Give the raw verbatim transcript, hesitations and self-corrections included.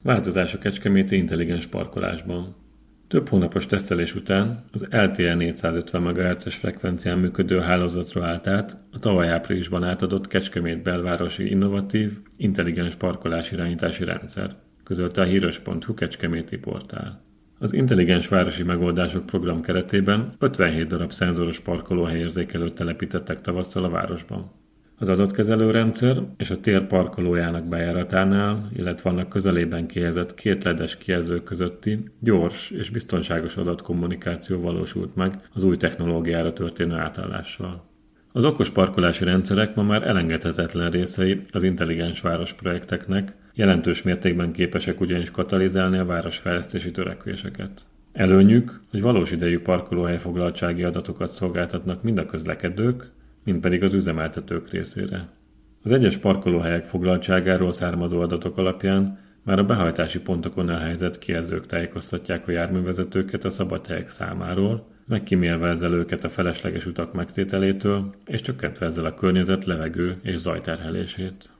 Változás a kecskeméti intelligens parkolásban. Több hónapos tesztelés után az el té e négyszázötven megahertzes frekvencián működő hálózatra állt át a tavaly áprilisban átadott Kecskemét belvárosi innovatív, intelligens parkolásirányítási rendszer, közölte a híres pont hu kecskeméti portál. Az intelligens városi megoldások program keretében ötvenhét darab szenzoros parkolóhelyérzékelőt telepítettek tavasszal a városban. Az adatkezelő rendszer és a tér parkolójának bejáratánál, illetve annak közelében kihelyezett két ledes kijelző közötti gyors és biztonságos adatkommunikáció valósult meg az új technológiára történő átállással. Az okos parkolási rendszerek ma már elengedhetetlen részei az intelligens város projekteknek, jelentős mértékben képesek ugyanis katalizálni a városfejlesztési törekvéseket. Előnyük, hogy valós idejű parkolóhely foglaltsági adatokat szolgáltatnak mind a közlekedők, mint pedig az üzemeltetők részére. Az egyes parkolóhelyek foglaltságáról származó adatok alapján már a behajtási pontokon elhelyezett kijelzők tájékoztatják a járművezetőket a szabad helyek számáról, megkímélve ezzel őket a felesleges utak megtételétől, és csökkentve ezzel a környezet levegő és zajterhelését.